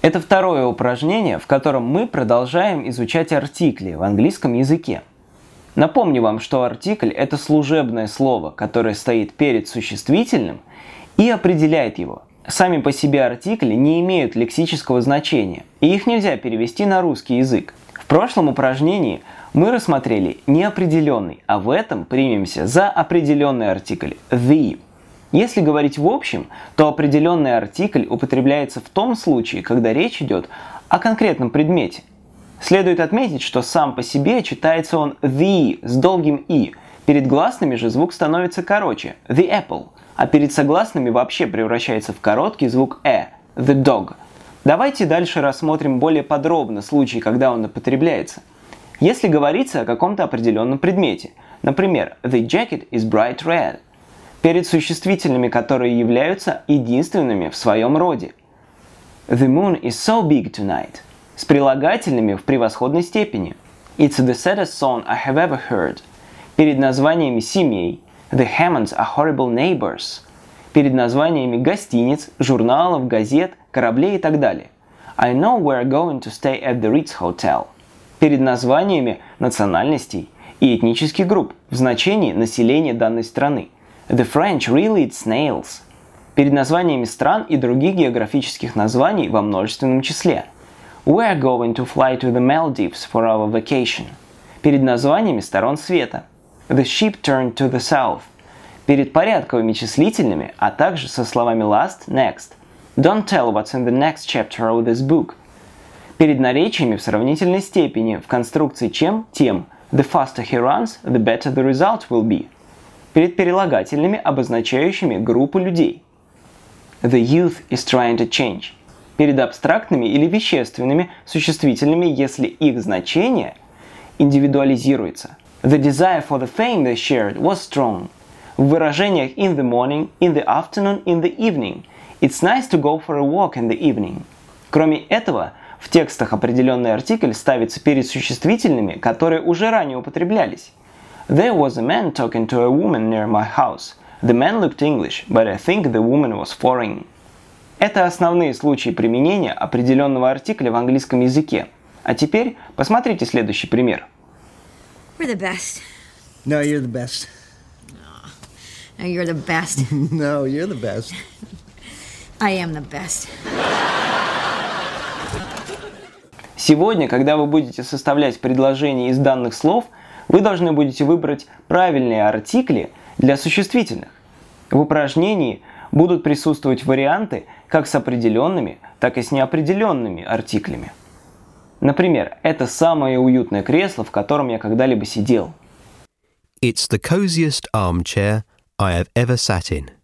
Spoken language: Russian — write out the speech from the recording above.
Это второе упражнение, в котором мы продолжаем изучать артикли в английском языке. Напомню вам, что артикль – это служебное слово, которое стоит перед существительным и определяет его. Сами по себе артикли не имеют лексического значения, и их нельзя перевести на русский язык. В прошлом упражнении мы рассмотрели неопределенный, а в этом примемся за определенный артикль the. Если говорить в общем, то определенный артикль употребляется в том случае, когда речь идет о конкретном предмете. Следует отметить, что сам по себе читается он the с долгим и. Перед гласными же звук становится короче – the apple, а перед согласными вообще превращается в короткий звук the dog. Давайте дальше рассмотрим более подробно случаи, когда он употребляется. Если говорится о каком-то определенном предмете, например, the jacket is bright red, перед существительными, которые являются единственными в своем роде. The moon is so big tonight, с прилагательными в превосходной степени. It's the saddest song I have ever heard, перед названиями семей. The Hammonds are horrible neighbors, перед названиями гостиниц, журналов, газет, кораблей и так далее. I know we're going to stay at the Ritz Hotel, перед названиями национальностей и этнических групп в значении населения данной страны. The French really eat snails, перед названиями стран и других географических названий во множественном числе. We're going to fly to the Maldives for our vacation, перед названиями сторон света. The ship turned to the south, перед порядковыми числительными, а также со словами last, next. Don't tell what's in the next chapter of this book, перед наречиями в сравнительной степени в конструкции чем, тем. The faster he runs, the better the result will be, перед прилагательными, обозначающими группу людей. The youth is trying to change, перед абстрактными или вещественными существительными, если их значение индивидуализируется. The desire for the fame they shared was strong. В выражениях in the morning, in the afternoon, in the evening. It's nice to go for a walk in the evening. Кроме этого, в текстах определенный артикль ставится перед существительными, которые уже ранее употреблялись. There was a man talking to a woman near my house. The man looked English, but I think the woman was foreign. Это основные случаи применения определенного артикля в английском языке. А теперь посмотрите следующий пример. We're the best. No, you're the best. No, you're the best. No, you're the best. I am the best. Сегодня, когда вы будете составлять предложения из данных слов, вы должны будете выбрать правильные артикли для существительных. В упражнении будут присутствовать варианты как с определенными, так и с неопределенными артиклями. Например, это самое уютное кресло, в котором я когда-либо сидел. It's the coziest armchair I have ever sat in.